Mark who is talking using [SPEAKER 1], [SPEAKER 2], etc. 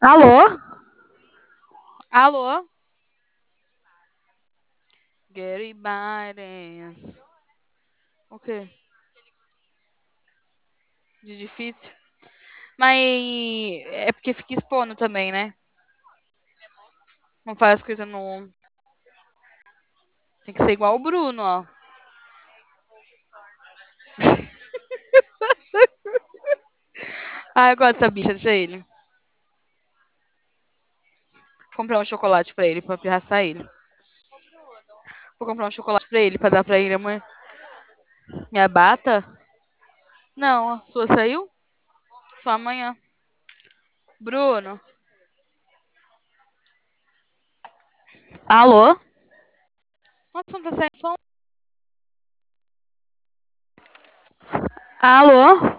[SPEAKER 1] Alô? Alô? Gary Bidens. O quê? De difícil? Mas é porque fica expondo também, né? Não faz coisa no. Tem que ser igual o Bruno, ó. Ah, eu gosto dessa bicha, deixa ele. Vou comprar um chocolate pra ele, pra pirraçar ele. Vou comprar um chocolate pra ele, pra dar pra ele amanhã. Minha bata? Não, a sua saiu? Só amanhã. Bruno? Alô? Nossa, não tá saindo som. Alô?